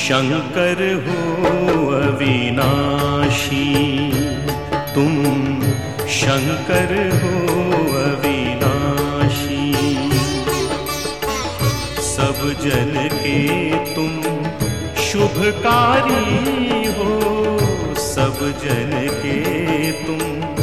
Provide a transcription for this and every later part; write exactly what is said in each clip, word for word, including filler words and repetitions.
शंकर हो अविनाशी, तुम शंकर हो अविनाशी। सब जन के तुम शुभकारी हो, सब जन के तुम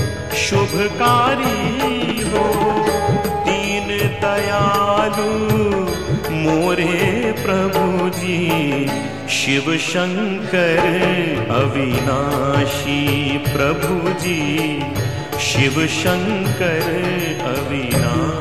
शुभकारी हो। दीन दयालु मोरे प्रभु जी, शिव शंकर अविनाशी। प्रभु जी शिव शंकर अविनाशी।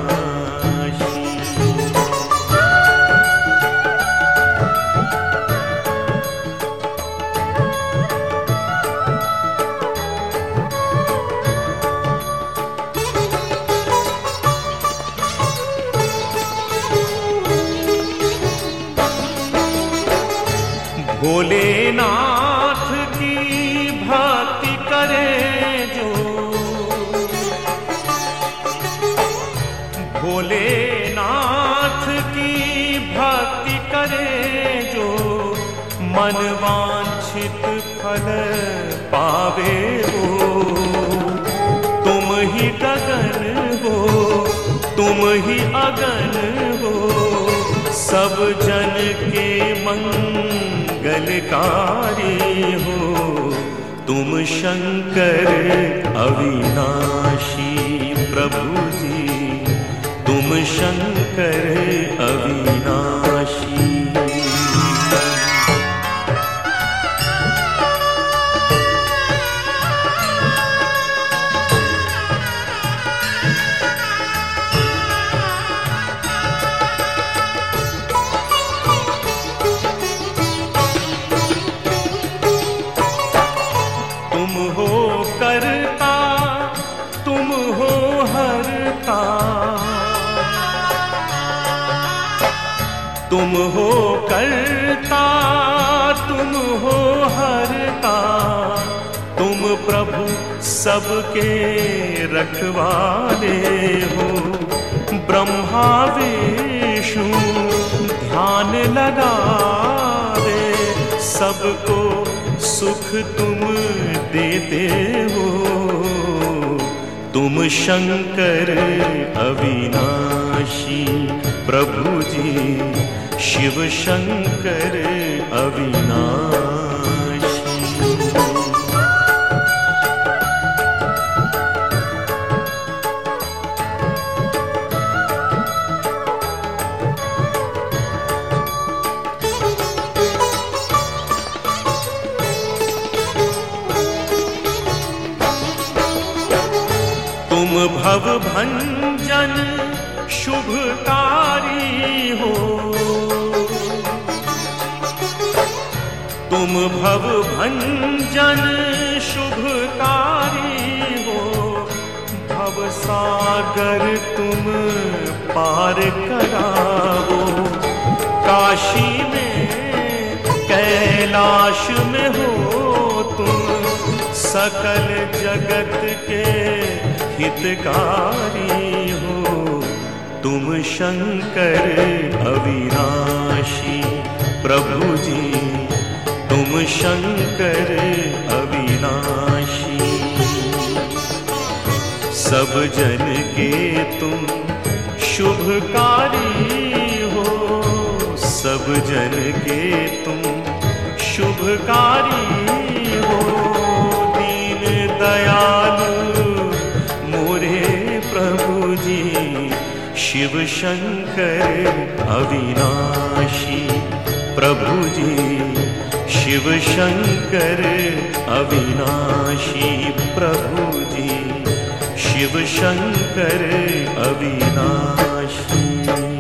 भोलेनाथ की भक्ति करे जो, भोलेनाथ की भक्ति करे जो, मन वांछित फल पावे हो। तुम ही गगन हो, तुम ही अगन हो, सब जन के मंगलकारी हो। तुम शंकर अविनाशी। प्रभु जी तुम शंकर अविनाशी। तुम हो हरता, तुम हो करता, तुम हो हरता। तुम प्रभु सबके रखवाले हो। ब्रह्मा विष्णु ध्यान लगावे, सबको सुख तुम देते हो। तुम शंकर अविनाशी। प्रभु जी शिव शंकर अविनाशी। तुम भव भंजन शुभकारी हो, तुम भव भंजन शुभकारी हो। भव सागर तुम पार करावो। काशी में कैलाश में हो तुम, सकल जगत के हितकारी हो। तुम शंकर अविनाशी। प्रभु जी तुम शंकर अविनाशी। सब जन के तुम शुभकारी हो, सब जन के तुम शुभकारी हो। दीन दयालु मोरे प्रभु जी, शिव शंकर अविनाशी। प्रभु जी शिव शंकर अविनाशी। प्रभु जी शिव शंकर अविनाशी।